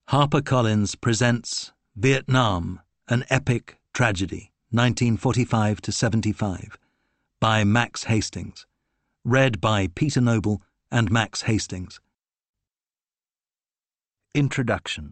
HarperCollins presents Vietnam, An Epic Tragedy, 1945–75, by Max Hastings. Read by Peter Noble and Max Hastings. Introduction.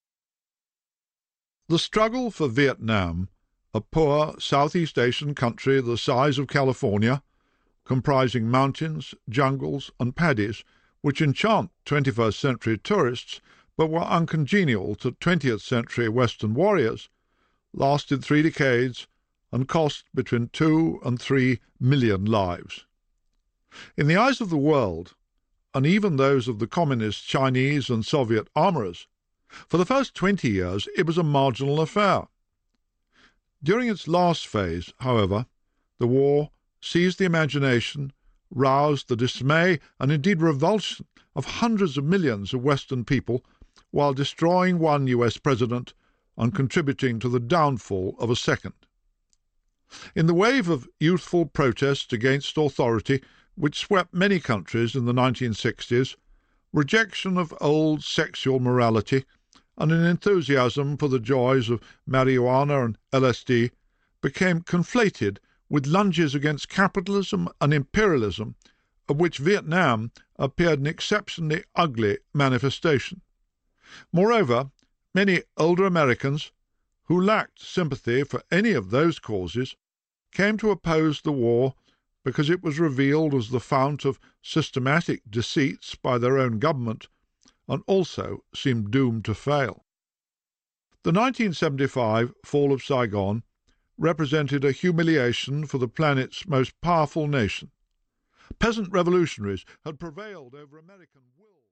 The struggle for Vietnam, a poor Southeast Asian country the size of California, comprising mountains, jungles, and paddies, which enchant 21st century tourists but were uncongenial to 20th century Western warriors, lasted 3 decades and cost between 2 and 3 million lives. In the eyes of the world, and even those of the Communist Chinese and Soviet armourers, for the first 20 years it was a marginal affair. During its last phase, however, the war seized the imagination, roused the dismay and indeed revulsion of hundreds of millions of Western people, while destroying one US president and contributing to the downfall of a second. In the wave of youthful protest against authority which swept many countries in the 1960s, rejection of old sexual morality and an enthusiasm for the joys of marijuana and LSD became conflated with lunges against capitalism and imperialism, of which Vietnam appeared an exceptionally ugly manifestation. Moreover, many older Americans, who lacked sympathy for any of those causes, came to oppose the war because it was revealed as the fount of systematic deceits by their own government, and also seemed doomed to fail. The 1975 fall of Saigon represented a humiliation for the planet's most powerful nation. Peasant revolutionaries had prevailed over American will.